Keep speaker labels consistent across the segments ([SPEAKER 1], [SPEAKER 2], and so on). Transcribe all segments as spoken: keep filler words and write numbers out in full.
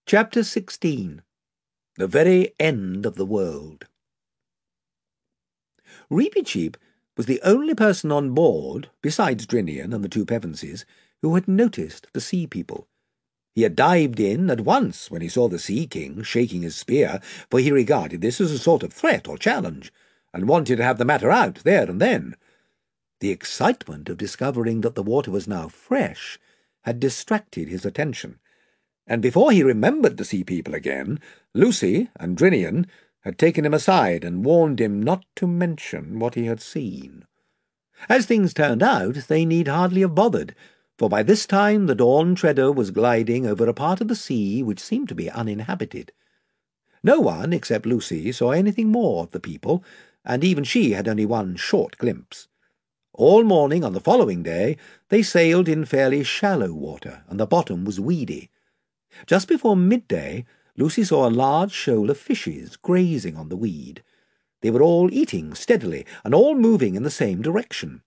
[SPEAKER 1] Chapter sixteen. The Very End of the World. Reepicheep was the only person on board, besides Drinian and the two Pevensies, who had noticed the Sea People. He had dived in at once when he saw the Sea King shaking his spear, for he regarded this as a sort of threat or challenge, and wanted to have the matter out there and then. The excitement of discovering that the water was now fresh had distracted his attention, and before he remembered the Sea People again, Lucy and Drinian had taken him aside and warned him not to mention what he had seen. As things turned out, they need hardly have bothered, for by this time the Dawn Treader was gliding over a part of the sea which seemed to be uninhabited. No one, except Lucy, saw anything more of the people, and even she had only one short glimpse. All morning on the following day they sailed in fairly shallow water, and the bottom was weedy. Just before midday, Lucy saw a large shoal of fishes grazing on the weed. They were all eating steadily, and all moving in the same direction.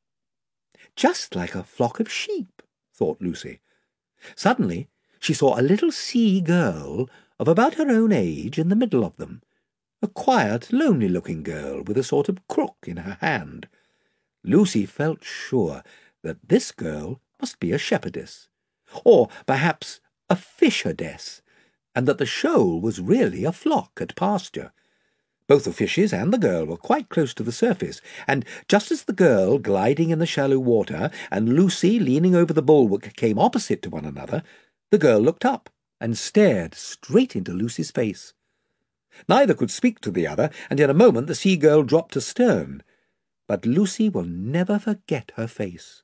[SPEAKER 1] Just like a flock of sheep, thought Lucy. Suddenly she saw a little sea girl of about her own age in the middle of them, a quiet, lonely-looking girl with a sort of crook in her hand. Lucy felt sure that this girl must be a shepherdess, or perhaps a fisher-dess, and that the shoal was really a flock at pasture. Both the fishes and the girl were quite close to the surface, and just as the girl, gliding in the shallow water, and Lucy, leaning over the bulwark, came opposite to one another, the girl looked up and stared straight into Lucy's face. Neither could speak to the other, and in a moment the sea-girl dropped astern. But Lucy will never forget her face.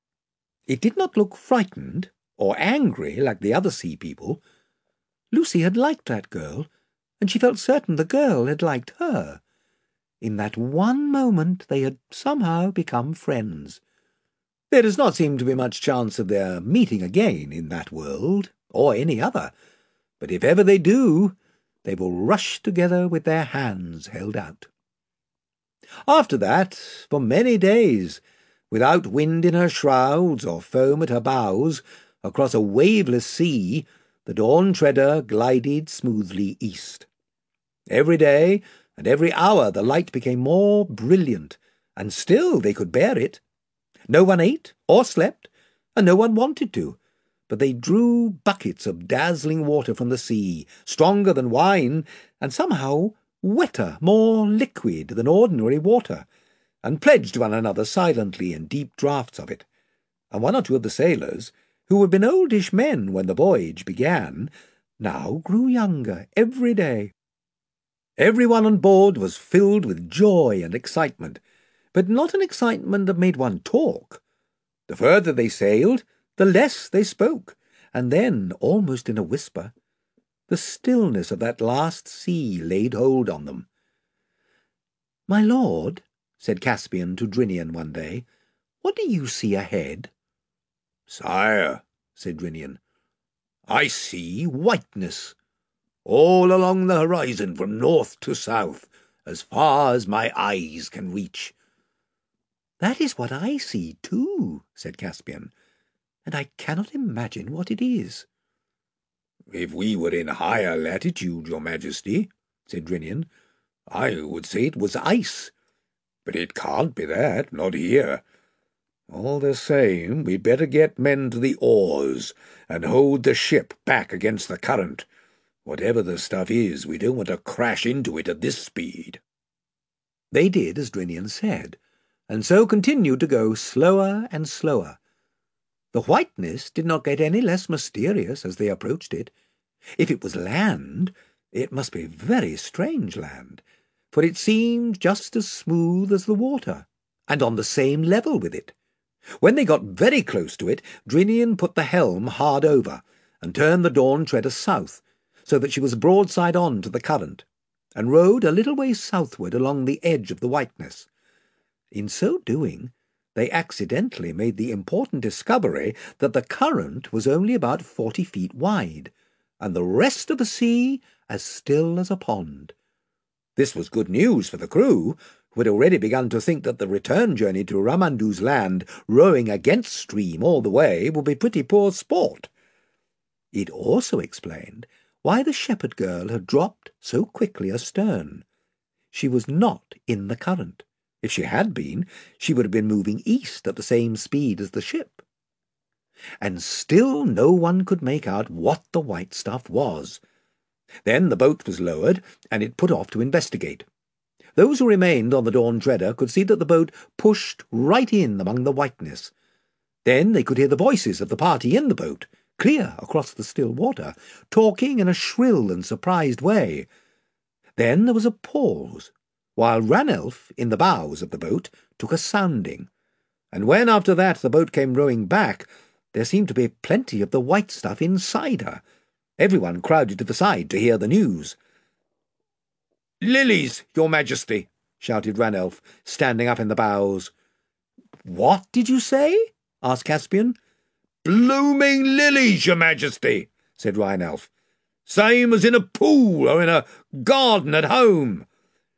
[SPEAKER 1] It did not look frightened or angry like the other sea people. Lucy had liked that girl, and she felt certain the girl had liked her. In that one moment they had somehow become friends. There does not seem to be much chance of their meeting again in that world, or any other, but if ever they do, they will rush together with their hands held out. After that, for many days, without wind in her shrouds or foam at her bows, across a waveless sea, the Dawn Treader glided smoothly east. Every day and every hour the light became more brilliant, and still they could bear it. No one ate or slept, and no one wanted to, but they drew buckets of dazzling water from the sea, stronger than wine, and somehow wetter, more liquid than ordinary water, and pledged one another silently in deep draughts of it. And one or two of the sailors, who had been oldish men when the voyage began, now grew younger every day. Everyone on board was filled with joy and excitement, but not an excitement that made one talk. The further they sailed, the less they spoke, and then, almost in a whisper, the stillness of that last sea laid hold on them. "My lord," said Caspian to Drinian one day, "what do you see ahead?"
[SPEAKER 2] "Sire," said Drinian, "I see whiteness, all along the horizon from north to south, as far as my eyes can reach."
[SPEAKER 1] "That is what I see too," said Caspian, "and I cannot imagine what it is."
[SPEAKER 2] "If we were in higher latitude, your Majesty," said Drinian, "I would say it was ice, but it can't be that, not here. All the same, we'd better get men to the oars and hold the ship back against the current. Whatever the stuff is, we don't want to crash into it at this speed."
[SPEAKER 1] They did as Drinian said, and so continued to go slower and slower. The whiteness did not get any less mysterious as they approached it. If it was land, it must be very strange land, for it seemed just as smooth as the water, and on the same level with it. When they got very close to it, Drinian put the helm hard over, and turned the Dawn Treader south, so that she was broadside on to the current, and rowed a little way southward along the edge of the whiteness. In so doing, they accidentally made the important discovery that the current was only about forty feet wide, and the rest of the sea as still as a pond. This was good news for the crew, who had already begun to think that the return journey to Ramandu's land, rowing against stream all the way, would be pretty poor sport. It also explained why the shepherd girl had dropped so quickly astern. She was not in the current. If she had been, she would have been moving east at the same speed as the ship. And still no one could make out what the white stuff was. Then the boat was lowered, and it put off to investigate. Those who remained on the Dawn Treader could see that the boat pushed right in among the whiteness. Then they could hear the voices of the party in the boat, clear across the still water, talking in a shrill and surprised way. Then there was a pause, while Ranulph, in the bows of the boat, took a sounding, and when after that the boat came rowing back, there seemed to be plenty of the white stuff inside her. Everyone crowded to the side to hear the news.
[SPEAKER 2] "Lilies, your Majesty," shouted Ranulph, standing up in the bows.
[SPEAKER 1] "What did you say?" asked Caspian.
[SPEAKER 2] "Blooming lilies, your Majesty," said Ranulph. "Same as in a pool or in a garden at home."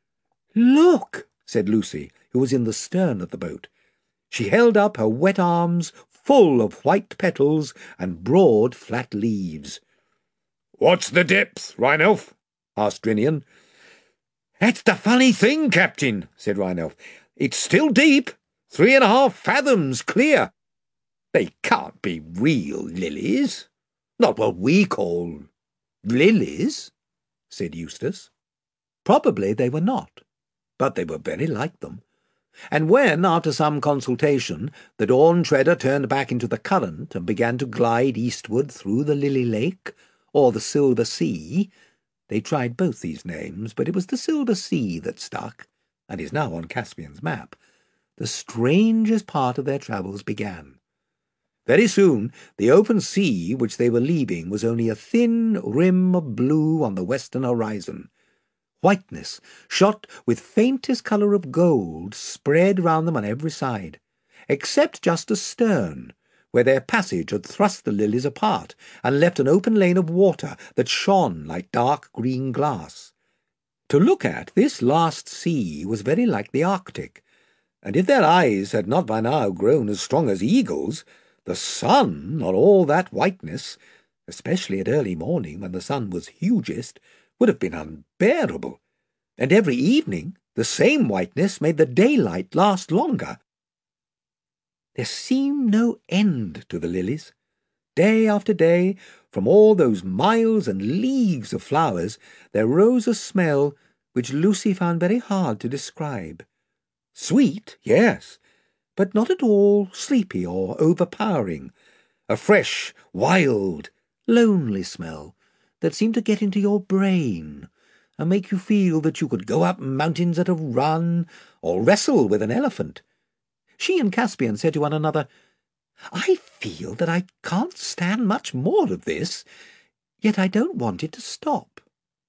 [SPEAKER 1] "Look," said Lucy, who was in the stern of the boat. She held up her wet arms full of white petals and broad flat leaves.
[SPEAKER 2] "What's the depth, Ranulph?" asked Drinian.
[SPEAKER 1] "That's the funny thing, Captain," said Ranulph. "It's still deep, three and a half fathoms clear. They can't be real lilies. Not what we call lilies," said Eustace. Probably they were not, but they were very like them. And when, after some consultation, the Dawn Treader turned back into the current and began to glide eastward through the Lily Lake, or the Silver Sea, they tried both these names, but it was the Silver Sea that stuck, and is now on Caspian's map, the strangest part of their travels began. Very soon the open sea which they were leaving was only a thin rim of blue on the western horizon. Whiteness, shot with faintest colour of gold, spread round them on every side, except just astern, where their passage had thrust the lilies apart and left an open lane of water that shone like dark green glass. To look at, this last sea was very like the Arctic, and if their eyes had not by now grown as strong as eagles, the sun on all that whiteness, especially at early morning when the sun was hugest, would have been unbearable, and every evening the same whiteness made the daylight last longer. There seemed no end to the lilies. Day after day, from all those miles and leagues of flowers, there rose a smell which Lucy found very hard to describe. Sweet, yes, but not at all sleepy or overpowering. A fresh, wild, lonely smell that seemed to get into your brain and make you feel that you could go up mountains at a run or wrestle with an elephant. She and Caspian said to one another, "I feel that I can't stand much more of this, yet I don't want it to stop."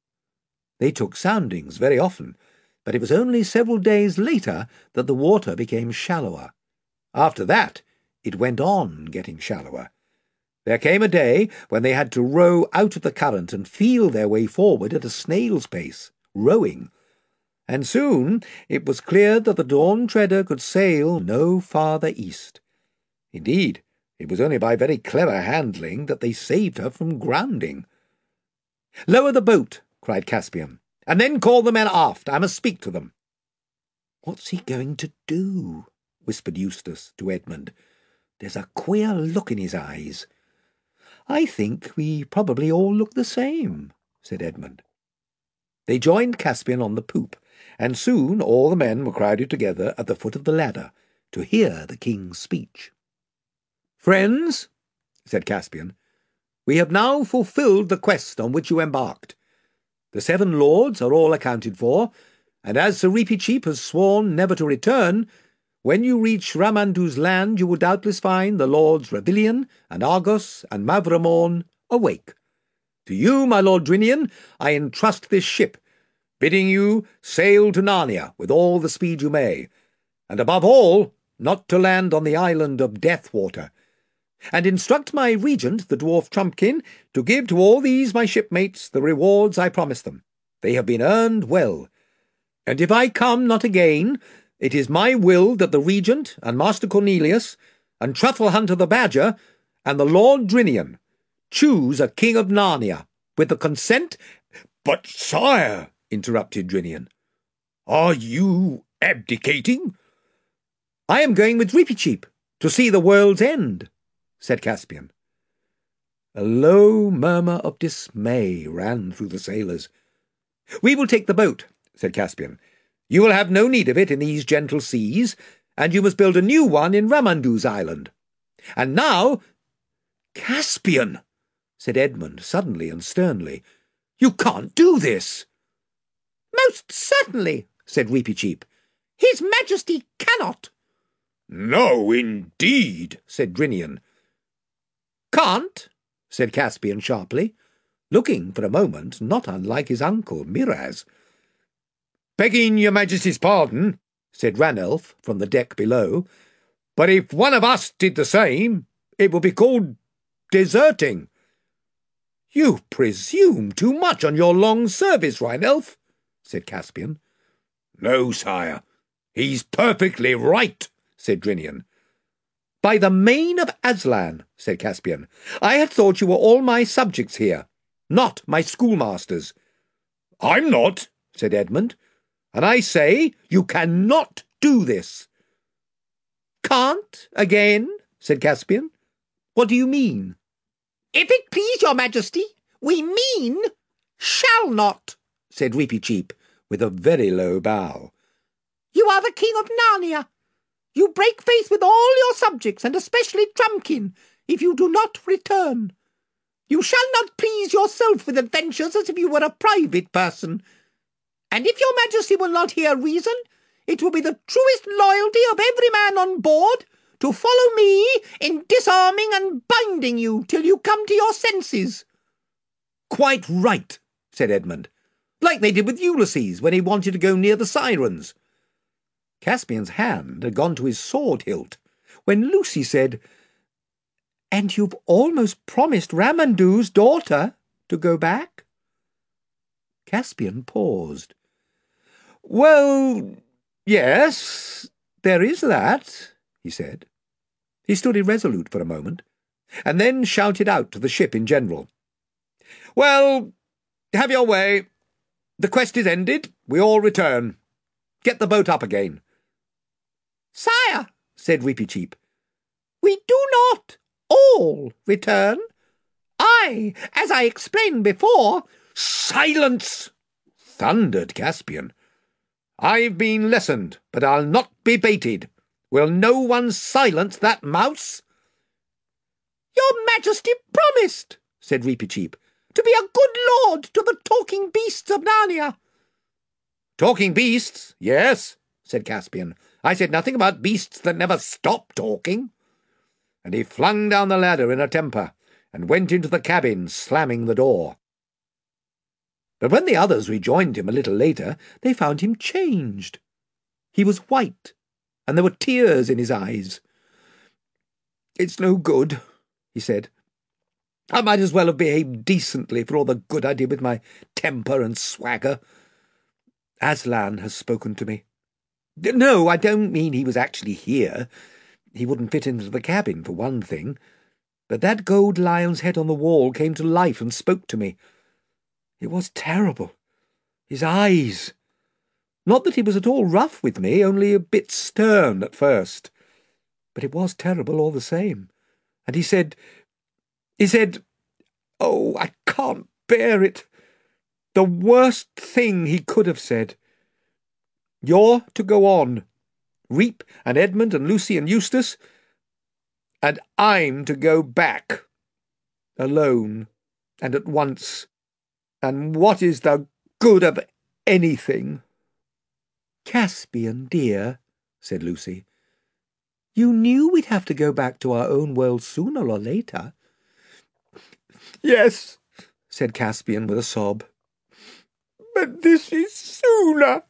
[SPEAKER 1] They took soundings very often, but it was only several days later that the water became shallower. After that, it went on getting shallower. There came a day when they had to row out of the current and feel their way forward at a snail's pace, rowing. And soon it was clear that the Dawn Treader could sail no farther east. Indeed, it was only by very clever handling that they saved her from grounding. "Lower the boat," cried Caspian, "and then call the men aft. I must speak to them." "What's he going to do?" whispered Eustace to Edmund. "There's a queer look in his eyes." "I think we probably all look the same," said Edmund. They joined Caspian on the poop, and soon all the men were crowded together at the foot of the ladder to hear the king's speech. "Friends," said Caspian, "we have now fulfilled the quest on which you embarked. The seven lords are all accounted for, and as Sir Reepicheep has sworn never to return, when you reach Ramandu's land you will doubtless find the Lords Ravilion and Argos and Mavramorn awake. To you, my Lord Drinian, I entrust this ship, bidding you sail to Narnia with all the speed you may, and above all not to land on the island of Deathwater, and instruct my regent, the dwarf Trumpkin, to give to all these my shipmates the rewards I promised them. They have been earned well, and if I come not again, it is my will that the regent and Master Cornelius and Truffle Hunter the Badger and the Lord Drinian choose a king of Narnia, with the consent—"
[SPEAKER 2] "But, sire," interrupted Drinian, "are you abdicating?"
[SPEAKER 1] "I am going with Reepicheep to see the world's end," said Caspian. A low murmur of dismay ran through the sailors. "We will take the boat," said Caspian. "You will have no need of it in these gentle seas, and you must build a new one in Ramandu's island. And now—" "Caspian," said Edmund suddenly and sternly, "you can't do this." "Most certainly," said Reepicheep. "His Majesty cannot."
[SPEAKER 2] "No, indeed," said Drinian.
[SPEAKER 1] "Can't?" said Caspian sharply, looking for a moment not unlike his uncle Miraz.
[SPEAKER 2] "Begging your Majesty's pardon," said Ranulf from the deck below, "but if one of us did the same, it would be called deserting."
[SPEAKER 1] "You presume too much on your long service, Ranulf," said Caspian.
[SPEAKER 2] "No, sire, he's perfectly right," said Drinian.
[SPEAKER 1] "By the mane of Aslan," said Caspian, "I had thought you were all my subjects here, not my schoolmasters."
[SPEAKER 2] "I'm not,"
[SPEAKER 1] said Edmund, "and I say you cannot do this." "Can't again?" said Caspian. "What do you mean?" "If it please your Majesty, we mean shall not," said Reepicheep, with a very low bow. "You are the King of Narnia. You break faith with all your subjects, and especially Trumpkin, if you do not return. You shall not please yourself with adventures as if you were a private person. And if your Majesty will not hear reason, it will be the truest loyalty of every man on board to follow me in disarming and binding you till you come to your senses." "Quite right," said Edmund, "like they did with Ulysses when he wanted to go near the Sirens." Caspian's hand had gone to his sword hilt when Lucy said, "And you've almost promised Ramandu's daughter to go back?" Caspian paused. "Well, yes, there is that," he said. He stood irresolute for a moment, and then shouted out to the ship in general, "Well, have your way. The quest is ended. We all return. Get the boat up again." "Sire," said Reepicheep, "we do not all return. I, as I explained before—"
[SPEAKER 2] "Silence!" thundered Caspian. "I've been lessoned, but I'll not be baited. Will no one silence that mouse?"
[SPEAKER 1] "Your Majesty promised," said Reepicheep, "to be a good lord to the talking beasts of Narnia." "Talking beasts, yes," said Caspian. "I said nothing about beasts that never stop talking." And he flung down the ladder in a temper, and went into the cabin, slamming the door. But when the others rejoined him a little later, they found him changed. He was white, and there were tears in his eyes. "It's no good," he said. "I might as well have behaved decently for all the good I did with my temper and swagger. Aslan has spoken to me. No, I don't mean he was actually here. He wouldn't fit into the cabin, for one thing. But that gold lion's head on the wall came to life and spoke to me. It was terrible. His eyes. Not that he was at all rough with me, only a bit stern at first. But it was terrible all the same. And he said... He said... Oh, I can't bear it. The worst thing he could have said. You're to go on, Reep and Edmund and Lucy and Eustace, and I'm to go back, alone and at once. And what is the good of anything?" "Caspian, dear," said Lucy, "you knew we'd have to go back to our own world sooner or later." "Yes," said Caspian with a sob, "but this is sooner."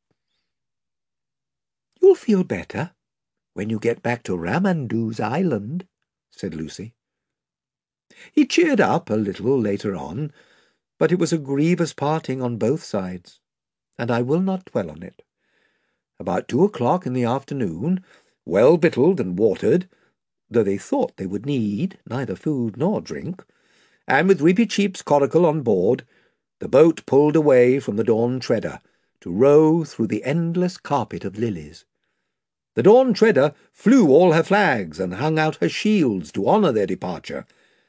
[SPEAKER 1] "You'll feel better when you get back to Ramandu's island," said Lucy. He cheered up a little later on, but it was a grievous parting on both sides, and I will not dwell on it. About two o'clock in the afternoon, well victualled and watered, though they thought they would need neither food nor drink, and with Reepicheep's coracle on board, the boat pulled away from the Dawn Treader to row through the endless carpet of lilies. The Dawn Treader flew all her flags and hung out her shields to honour their departure.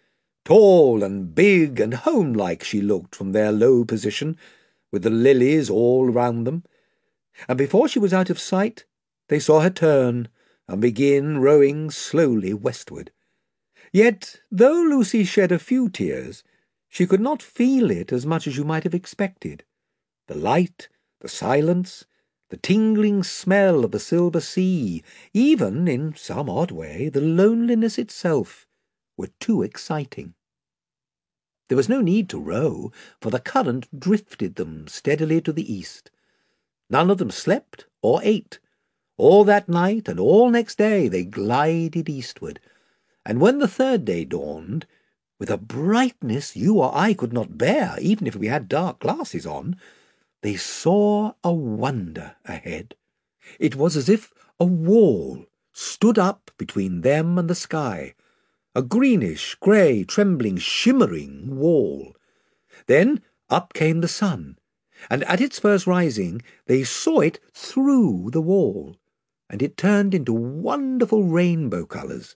[SPEAKER 1] Tall and big and homelike she looked from their low position, with the lilies all round them, and before she was out of sight, they saw her turn and begin rowing slowly westward. Yet, though Lucy shed a few tears, she could not feel it as much as you might have expected. The light, the silence, the tingling smell of the silver sea, even, in some odd way, the loneliness itself, were too exciting. There was no need to row, for the current drifted them steadily to the east. None of them slept or ate. All that night and all next day they glided eastward, and when the third day dawned, with a brightness you or I could not bear, even if we had dark glasses on, they saw a wonder ahead. It was as if a wall stood up between them and the sky, a greenish, grey, trembling, shimmering wall. Then up came the sun, and at its first rising they saw it through the wall, and it turned into wonderful rainbow colours.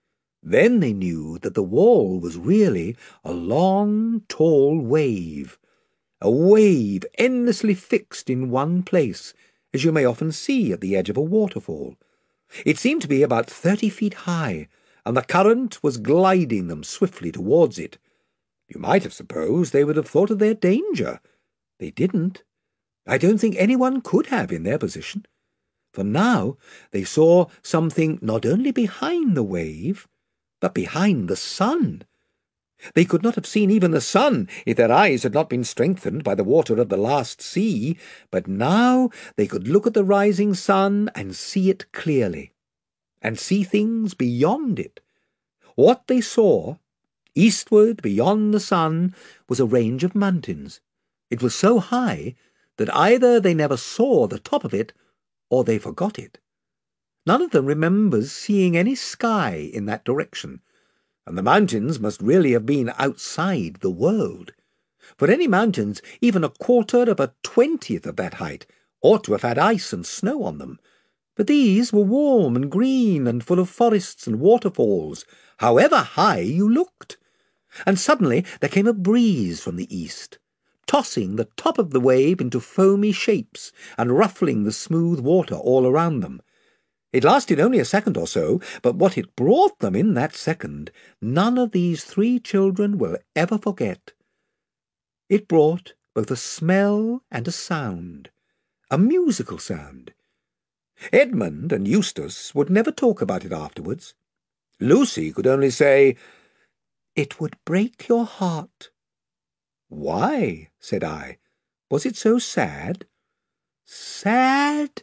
[SPEAKER 1] Then they knew that the wall was really a long, tall wave, a wave endlessly fixed in one place, as you may often see at the edge of a waterfall. It seemed to be about thirty feet high, and the current was gliding them swiftly towards it. You might have supposed they would have thought of their danger. They didn't. I don't think anyone could have in their position, for now they saw something not only behind the wave, but behind the sun. They could not have seen even the sun if their eyes had not been strengthened by the water of the last sea, but now they could look at the rising sun and see it clearly, and see things beyond it. What they saw, eastward beyond the sun, was a range of mountains. It was so high that either they never saw the top of it, or they forgot it. None of them remembers seeing any sky in that direction, and the mountains must really have been outside the world. For any mountains even a quarter of a twentieth of that height ought to have had ice and snow on them. But these were warm and green and full of forests and waterfalls, however high you looked. And suddenly there came a breeze from the east, tossing the top of the wave into foamy shapes and ruffling the smooth water all around them. It lasted only a second or so, but what it brought them in that second, none of these three children will ever forget. It brought both a smell and a sound, a musical sound. Edmund and Eustace would never talk about it afterwards. Lucy could only say, "It would break your heart." "Why?" said I. "Was it so sad?" "Sad?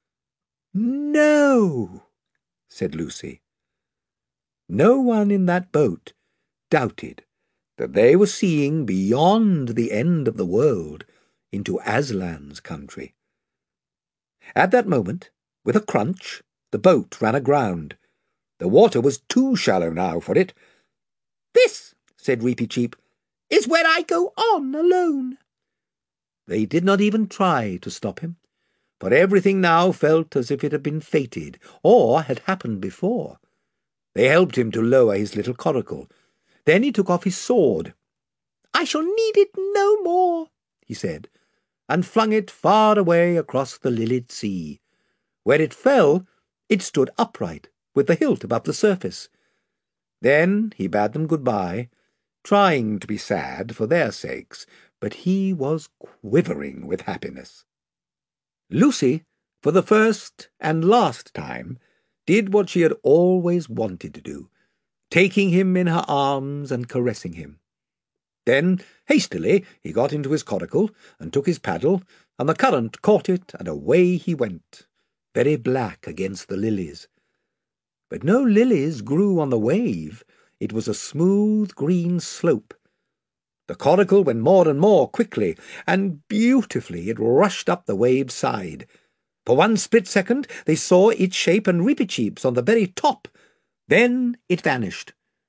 [SPEAKER 1] No," said Lucy. No one in that boat doubted that they were seeing beyond the end of the world into Aslan's country. At that moment, with a crunch, the boat ran aground. The water was too shallow now for it. "This," said Reepicheep, "is where I go on alone." They did not even try to stop him, for everything now felt as if it had been fated, or had happened before. They helped him to lower his little coracle. Then he took off his sword. "I shall need it no more," he said, and flung it far away across the lilied sea. Where it fell, it stood upright, with the hilt above the surface. Then he bade them good-bye, trying to be sad for their sakes, but he was quivering with happiness. Lucy, for the first and last time, did what she had always wanted to do, taking him in her arms and caressing him. Then, hastily, he got into his coracle and took his paddle, and the current caught it, and away he went, very black against the lilies. But no lilies grew on the wave. It was a smooth green slope. The coracle went more and more quickly, and beautifully it rushed up the wave's side. For one split second they saw its shape and Reepicheep's on the very top. Then it vanished,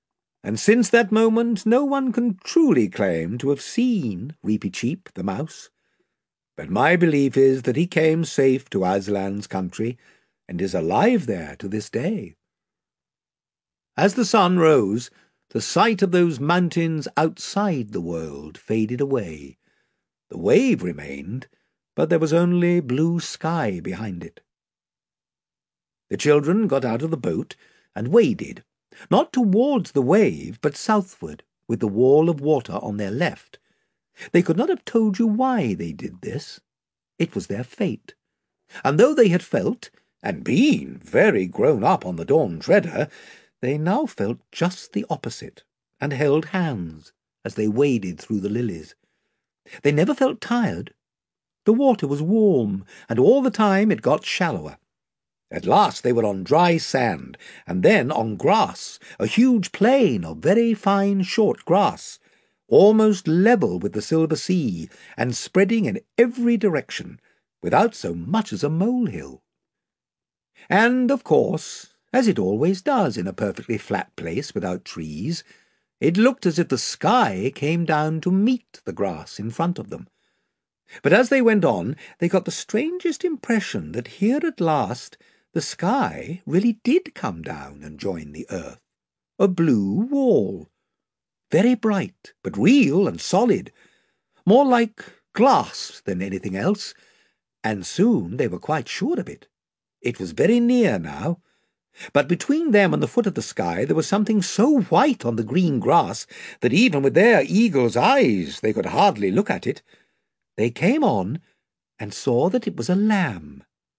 [SPEAKER 1] and since that moment no one can truly claim to have seen Reepicheep the mouse. But my belief is that he came safe to Aslan's country, and is alive there to this day. As the sun rose, the sight of those mountains outside the world faded away. The wave remained, but there was only blue sky behind it. The children got out of the boat and waded, not towards the wave, but southward, with the wall of water on their left. They could not have told you why they did this. It was their fate. And though they had felt, and been, very grown up on the Dawn Treader, they now felt just the opposite, and held hands as they waded through the lilies. They never felt tired. The water was warm, and all the time it got shallower. At last they were on dry sand, and then on grass, a huge plain of very fine short grass, almost level with the silver sea, and spreading in every direction, without so much as a molehill. And, of course, as it always does in a perfectly flat place without trees, it looked as if the sky came down to meet the grass in front of them. But as they went on, they got the strangest impression that here at last the sky really did come down and join the earth. A blue wall. Very bright, but real and solid. More like glass than anything else, and soon they were quite sure of it. It was very near now. But between them and the foot of the sky there was something so white on the green grass that even with their eagle's eyes they could hardly look at it. They came on and saw that it was a lamb.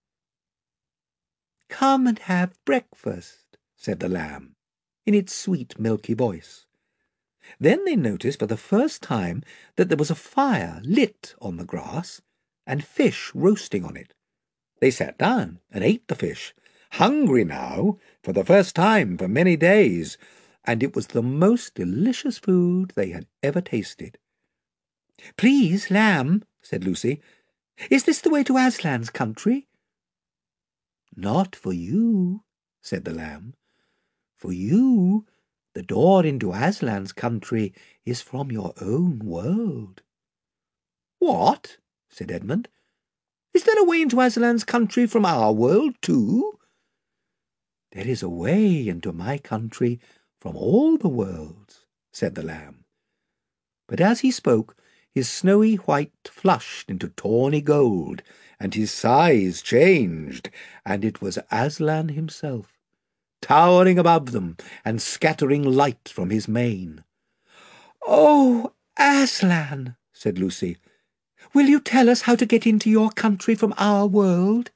[SPEAKER 1] "Come and have breakfast," said the lamb, in its sweet milky voice. Then they noticed for the first time that there was a fire lit on the grass and fish roasting on it. They sat down and ate the fish, hungry now for the first time for many days, and it was the most delicious food they had ever tasted. "Please, lamb," said Lucy, "is this the way to Aslan's country?" "Not for you," said the lamb. "For you, the door into Aslan's country is from your own world." "What?" said Edmund. "Is there a way into Aslan's country from our world too?" "There is a way into my country from all the worlds," said the lamb. But as he spoke, his snowy white flushed into tawny gold, and his size changed, and it was Aslan himself, towering above them and scattering light from his mane. "Oh, Aslan," said Lucy, "will you tell us how to get into your country from our world?"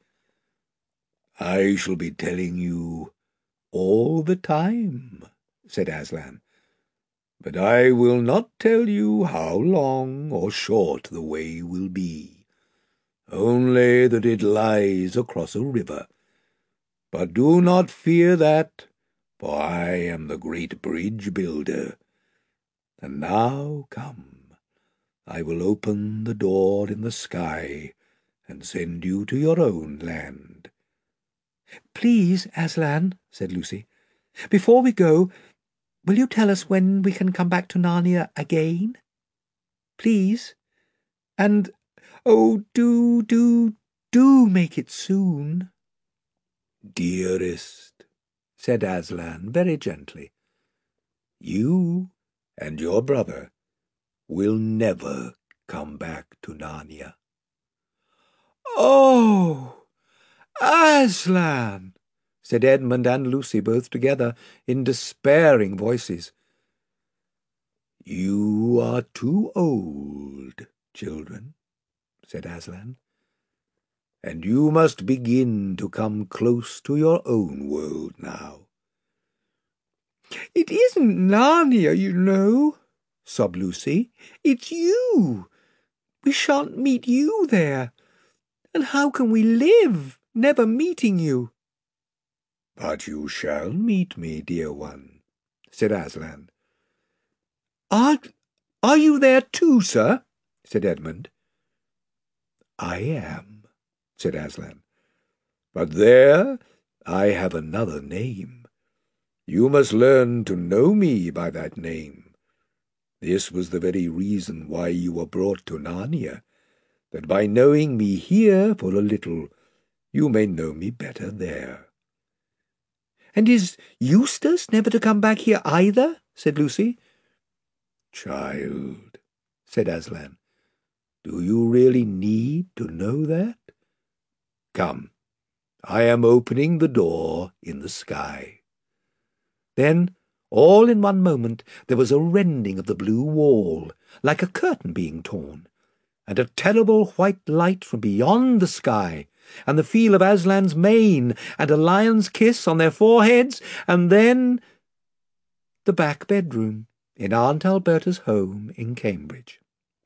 [SPEAKER 2] "I shall be telling you all the time," said Aslan. "But I will not tell you how long or short the way will be, only that it lies across a river. But do not fear that, for I am the great bridge builder. And now come, I will open the door in the sky and send you to your own land." "Please, Aslan," said Lucy, "before we go, will you tell us when we can come back to Narnia again? Please. And, oh, do, do, do make it soon." "Dearest," said Aslan very gently, "you and your brother will never come back to Narnia."
[SPEAKER 1] "Oh, Aslan!" said Edmund and Lucy both together in despairing voices.
[SPEAKER 2] "You are too old, children," said Aslan, "and you must begin to come close to your own world now."
[SPEAKER 1] "It isn't Narnia, you know," sobbed Lucy. "It's you. We shan't meet you there. And how can we live, never meeting you?"
[SPEAKER 2] "But you shall meet me, dear one," said Aslan.
[SPEAKER 1] Are, are you there too, sir?" said Edmund.
[SPEAKER 2] "I am," said Aslan, "but there I have another name. You must learn to know me by that name. This was the very reason why you were brought to Narnia, that by knowing me here for a little, you may know me better there."
[SPEAKER 1] "And is Eustace never to come back here either?" said Lucy.
[SPEAKER 2] "Child," said Aslan, "do you really need to know that? Come, I am opening the door in the sky."
[SPEAKER 1] Then, all in one moment, there was a rending of the blue wall, like a curtain being torn, and a terrible white light from beyond the sky, and the feel of Aslan's mane, and a lion's kiss on their foreheads, and then the back bedroom in Aunt Alberta's home in Cambridge.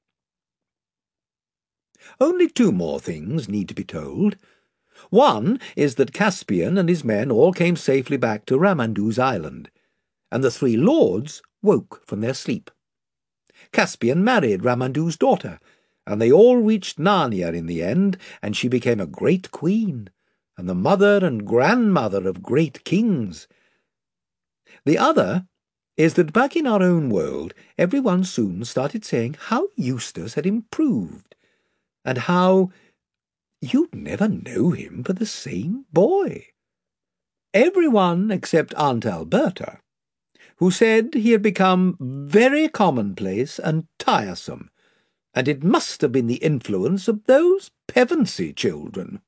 [SPEAKER 1] Only two more things need to be told. One is that Caspian and his men all came safely back to Ramandu's island, and the three lords woke from their sleep. Caspian married Ramandu's daughter, and they all reached Narnia in the end, and she became a great queen, and the mother and grandmother of great kings. The other is that back in our own world, everyone soon started saying how Eustace had improved, and how you'd never know him for the same boy. Everyone except Aunt Alberta, who said he had become very commonplace and tiresome, and it must have been the influence of those Pevensey children.